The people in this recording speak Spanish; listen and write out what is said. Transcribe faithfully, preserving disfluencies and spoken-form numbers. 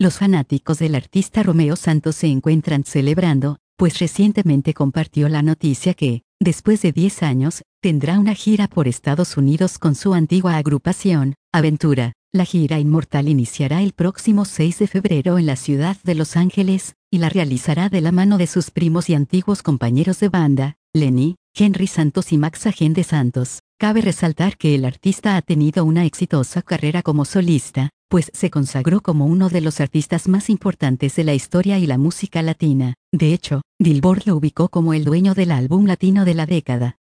Los fanáticos del artista Romeo Santos se encuentran celebrando, pues recientemente compartió la noticia que, después de diez años, tendrá una gira por Estados Unidos con su antigua agrupación, Aventura. La gira inmortal iniciará el próximo seis de febrero en la ciudad de Los Ángeles, y la realizará de la mano de sus primos y antiguos compañeros de banda, Lenny, Henry Santos y Max Agende Santos. Cabe resaltar que el artista ha tenido una exitosa carrera como solista, pues se consagró como uno de los artistas más importantes de la historia y la música latina. De hecho, Billboard lo ubicó como el dueño del álbum latino de la década.